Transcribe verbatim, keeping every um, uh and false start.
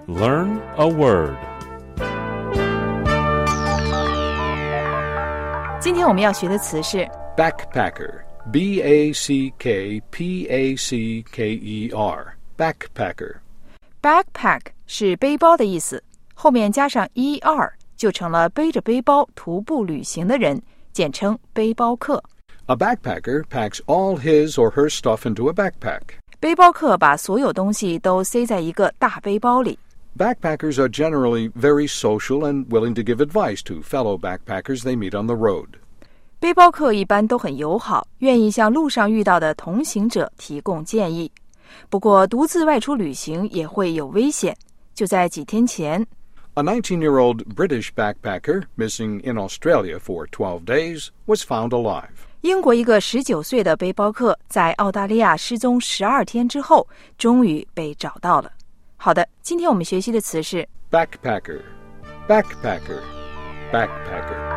Learn a word. 今天我们要学的词是 Backpacker. B A C K P A C K E R. Backpacker. backpack 是背包的意思，后面加上 er 就成了背着背包徒步旅行的人，简称背包客。 A backpacker packs all his or her stuff into a backpack. 背包客把所有东西都塞在一个大背包里。 Backpackers are generally very social and willing to give advice to fellow backpackers they meet on the road. 背包客一般都很友好，愿意向路上遇到的同行者提供建议。不过独自外出旅行也会有危险。就在几天前 A nineteen-year-old British backpacker missing in Australia for twelve days was found alive. 英国一个十九岁的背包客在澳大利亚失踪十二天之后，终于被找到了。好的，今天我们学习的词是 Backpacker. Backpacker. Backpacker.